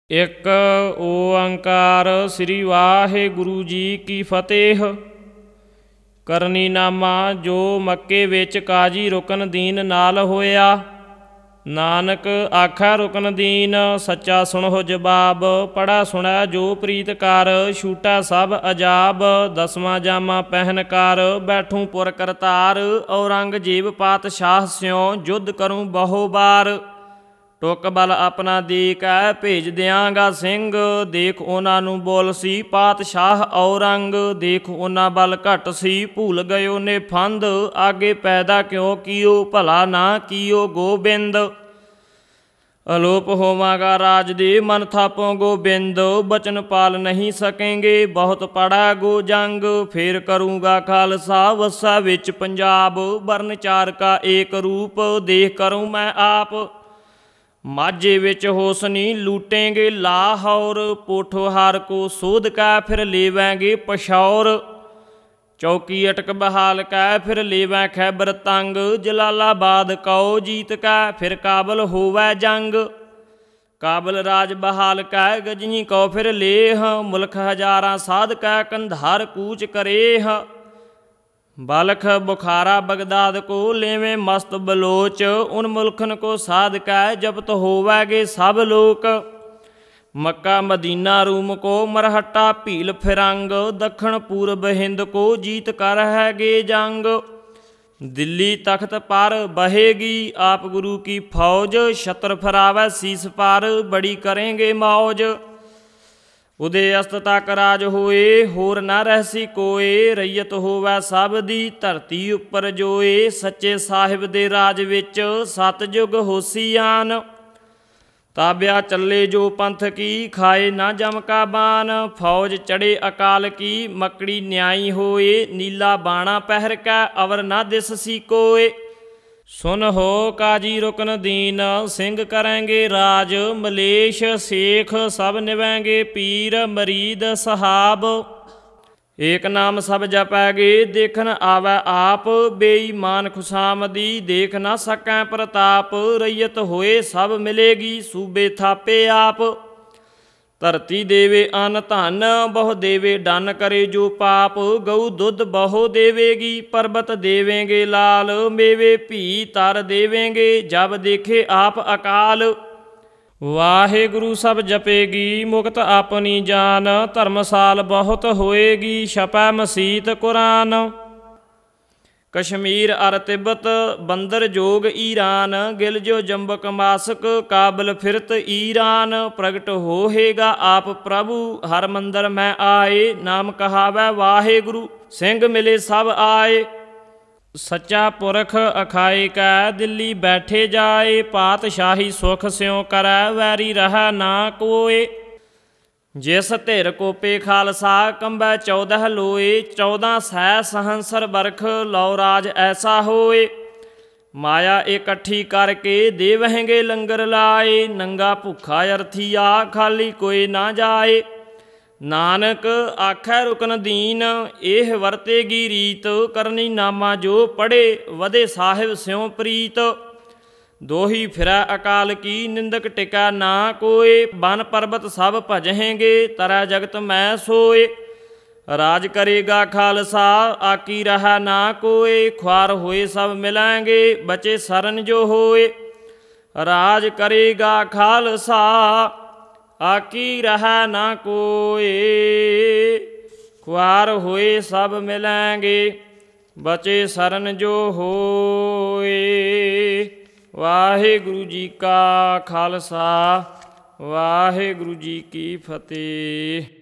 ਇੱਕ ਓੰਕਾਰ ਸ੍ਰੀ ਵਾਹਿਗੁਰੂ ਜੀ ਕੀ ਫਤਿਹ। ਕਰਨੀ ਨਾਮਾ ਜੋ ਮੱਕੇ ਵਿੱਚ ਕਾਜੀ ਰੁਕਨਦੀਨ ਨਾਲ ਹੋਇਆ। ਨਾਨਕ ਆਖੈ ਰੁਕਨਦੀਨ ਸੱਚਾ ਸੁਣਹੁ ਜਵਾਬ। ਪੜ੍ਹਾ ਸੁਣਿਆ ਜੋ ਪ੍ਰੀਤ ਕਰ ਛੂਟਾ ਸਭ ਅਜਾਬ। ਦਸਵਾਂ ਜਾਮਾ ਪਹਿਨ ਕਰ ਬੈਠੂੰ ਪੁਰ ਕਰਤਾਰ। ਔਰੰਗਜ਼ੇਬ ਪਾਤਸ਼ਾਹ ਸਿਉ ਯੁੱਧ ਕਰੂੰ ਬਹੁ ਬਾਰ। ਟੁੱਕ ਬਲ ਆਪਣਾ ਦੇ ਕੈ ਭੇਜ ਦਿਆਂਗਾ ਸਿੰਘ। ਦੇਖ ਉਹਨਾਂ ਨੂੰ ਬੋਲ ਸੀ ਪਾਤਸ਼ਾਹ ਔਰੰਗ। ਦੇਖ ਉਹਨਾਂ ਬਲ ਘੱਟ ਸੀ ਭੁੱਲ ਗਇਓ ਨੇ ਫੰਦ। ਆਗੇ ਪੈਦਾ ਕਿਉਂ ਕੀਓ ਭਲਾ ਨਾ ਕੀਓ ਗੋਬਿੰਦ। ਅਲੋਪ ਹੋਵਾਂਗਾ ਰਾਜ ਦੇ ਮਨ ਥਾਪੋ ਗੋਬਿੰਦ। ਬਚਨ ਪਾਲ ਨਹੀਂ ਸਕੇਂਗੇ ਬਹੁਤ ਪੜਾ ਗੋ ਜੰਗ। ਫੇਰ ਕਰੂੰਗਾ ਖਾਲਸਾ ਵਸਾ ਵਿੱਚ ਪੰਜਾਬ। ਵਰਨ ਚਾਰ ਕਾ ਏਕ ਰੂਪ ਦੇਖ ਕਰੂੰ ਮੈਂ ਆਪ। ਮਾਝੇ ਵਿੱਚ ਹੋਸਨੀ ਲੂਟੇਂਗੇ ਲਾਹੌਰ। ਪੋਠੋਹਾਰ ਕੋ ਸੋਧ ਕੈ ਫਿਰ ਲੇਵੈਂਗੇ ਪਸ਼ੌਰ। ਚੌਕੀ ਅਟਕ ਬਹਾਲ ਕੈ ਫਿਰ ਲੇਵੈਂ ਖੈਬਰ ਤੰਗ। ਜਲਾਲਾਬਾਦ ਕਉ ਜੀਤ ਕੈ ਫਿਰ ਕਾਬਲ ਹੋਵੈ ਜੰਗ। ਕਾਬਲ ਰਾਜ ਬਹਾਲ ਕੈ ਗਜਨੀ ਕਉ ਫਿਰ ਲੇਹ। ਮੁਲਕ ਹਜ਼ਾਰਾਂ ਸਾਧ ਕੈ ਕੰਧਾਰ ਕੂਚ ਕਰੇਹ। ਬਲਖ ਬੁਖਾਰਾ ਬਗਦਾਦ ਕੋ ਲੇਵੇਂ ਮਸਤ ਬਲੋਚ। ਉਨ ਮੁਲਖਨ ਕੋ ਸਾਧ ਕੈ ਜਪਤ ਹੋਵੈਗੇ ਸਭ ਲੋਕ। ਮੱਕਾ ਮਦੀਨਾ ਰੂਮ ਕੋ ਮਰਹੱਟਾ ਭੀਲ ਫਿਰੰਗ। ਦੱਖਣ ਪੂਰਬ ਹਿੰਦ ਕੋ ਜੀਤ ਕਰ ਹੈਗੇ ਜੰਗ। ਦਿੱਲੀ ਤਖਤ ਪਰ ਬਹੇਗੀ ਆਪ ਗੁਰੂ ਕੀ ਫੌਜ। ਛਤਰ ਫਰਾਵੈ ਸੀਸ ਪਰ ਬੜੀ ਕਰੇਂਗੇ ਮੌਜ। ਉਦੇ ਅਸਤ ਤੱਕ ਰਾਜ ਹੋਏ ਹੋਰ ਨਾ ਰਹਿਸੀ ਕੋਏ। ਰਈਅਤ ਹੋਵੈ ਸਭ ਦੀ ਧਰਤੀ ਉੱਪਰ ਜੋਏ। ਸੱਚੇ ਸਾਹਿਬ ਦੇ ਰਾਜ ਵਿੱਚ ਸਤਿਯੁਗ ਹੋਸੀ ਆਨ। ਤਾਬਿਆ ਚੱਲੇ ਜੋ ਪੰਥ ਕੀ ਖਾਏ ਨਾ ਜਮ ਕਾ ਬਾਨ। ਫੌਜ ਚੜੇ ਅਕਾਲ ਕੀ ਮੱਕੜੀ ਨਿਆਈ ਹੋਏ। ਨੀਲਾ ਬਾਣਾ ਪਹਿਰ ਕੈ ਅਵਰ ਨਾ ਦਿਸ ਸੀ ਕੋਏ। ਸੁਨ ਹੋ ਕਾਜੀ ਰੁਕਨਦੀਨ ਸਿੰਘ ਕਰੈਂਗੇ ਰਾਜ। ਮਲੇਸ਼ ਸੇਖ ਸਭ ਨਿਵੈਂਗੇ ਪੀਰ ਮਰੀਦ ਸਹਾਬ। ਏਕ ਨਾਮ ਸਭ ਜਪੈਗੇ ਦੇਖਨ ਆਵੈ ਆਪ। ਬੇਈਮਾਨ ਖੁਸ਼ਾਮਦੀ ਦੇਖ ਨਾ ਸਕੈ ਪ੍ਰਤਾਪ। ਰਈਅਤ ਹੋਏ ਸਭ ਮਿਲੇਗੀ ਸੂਬੇ ਥਾਪੇ ਆਪ। ਧਰਤੀ ਦੇਵੇ ਅੰਨ ਧਨ ਬਹੁ ਦੇਵੇ ਡੰਨ ਕਰੇ ਜੋ ਪਾਪ। ਗਊ ਦੁੱਧ ਬਹੁ ਦੇਵੇਗੀ ਪਰਬਤ ਦੇਵੇਂਗੇ ਲਾਲ। ਮੇਵੇ ਭੀ ਤਰ ਦੇਵੇਂਗੇ ਜਬ ਦੇਖੇ ਆਪ ਅਕਾਲ। ਵਾਹਿਗੁਰੂ ਸਭ ਜਪੇਗੀ ਮੁਕਤ ਆਪਣੀ ਜਾਨ। ਧਰਮਸਾਲ ਬਹੁਤ ਹੋਏਗੀ ਛਪੈ ਮਸੀਤ ਕੁਰਾਨ। ਕਸ਼ਮੀਰ ਅਰ ਤਿੱਬਤ ਬੰਦਰ ਜੋਗ ਈਰਾਨ। ਗਿਲ ਜੋ ਜੰਬਕ ਮਾਸਕ ਕਾਬਲ ਫਿਰਤ ਈਰਾਨ। ਪ੍ਰਗਟ ਹੋਏਗਾ ਆਪ ਪ੍ਰਭੂ ਹਰ ਮੰਦਰ ਮੈਂ ਆਏ। ਨਾਮ ਕਹਾਵੈ ਵਾਹਿਗੁਰੂ ਸਿੰਘ ਮਿਲੇ ਸਭ ਆਏ। ਸੱਚਾ ਪੁਰਖ ਅਖਾਏ ਕੈ ਦਿੱਲੀ ਬੈਠੇ ਜਾਏ। ਪਾਤਸ਼ਾਹੀ ਸੁਖ ਸਿਉ ਕਰੈ ਵੈਰੀ ਰਹੈ ਨਾ ਕੋਏ। ਜਿਸ ਧਿਰ ਕੋਪੇ ਖਾਲਸਾ ਕੰਬੈ 14 ਲੋਏ। 14 ਸੈ ਸਹੰਸਰ ਬਰਖ ਲਉ ਰਾਜ ਐਸਾ ਹੋਏ। ਮਾਇਆ ਇਕੱਠੀ ਕਰਕੇ ਦੇਵਹਿੰਗੇ ਲੰਗਰ ਲਾਏ। ਨੰਗਾ ਭੁੱਖਾ ਅਰਥੀਆ ਖਾਲੀ ਕੋਈ ਨਾ ਜਾਏ। ਨਾਨਕ ਆਖੈ ਰੁਕਨਦੀਨ ਇਹ ਵਰਤੇਗੀ ਰੀਤ। ਕਰਨੀ ਨਾਮਾ ਜੋ ਪੜ੍ਹੇ ਵਧੇ ਸਾਹਿਬ ਸਿਉ ਪ੍ਰੀਤ। ਦੋਹੀ ਫਿਰੈ ਅਕਾਲ ਕੀ ਨਿੰਦਕ ਟਿਕੈ ਨਾ ਕੋਏ। ਬਨ ਪਰਬਤ ਸਭ ਭਜਹੇਂਗੇ ਤਰੈ ਜਗਤ ਮੈਂ ਸੋਏ। ਰਾਜ ਕਰੇਗਾ ਖਾਲਸਾ ਆਕੀ ਰਹੈ ਨਾ ਕੋਏ। ਖੁਆਰ ਹੋਏ ਸਭ ਮਿਲੈਂਗੇ ਬਚੇ ਸਰਨ ਜੋ ਹੋਏ। ਰਾਜ ਕਰੇਗਾ ਖਾਲਸਾ ਆਕੀ ਰਹੈ ਨਾ ਕੋਏ। ਖੁਆਰ ਹੋਏ ਸਭ ਮਿਲੈਂਗੇ ਬਚੇ ਸਰਨ ਜੋ ਹੋਏ। ਵਾਹਿਗੁਰੂ ਜੀ ਕਾ ਖਾਲਸਾ ਵਾਹਿਗੁਰੂ ਜੀ ਕੀ ਫਤਿਹ।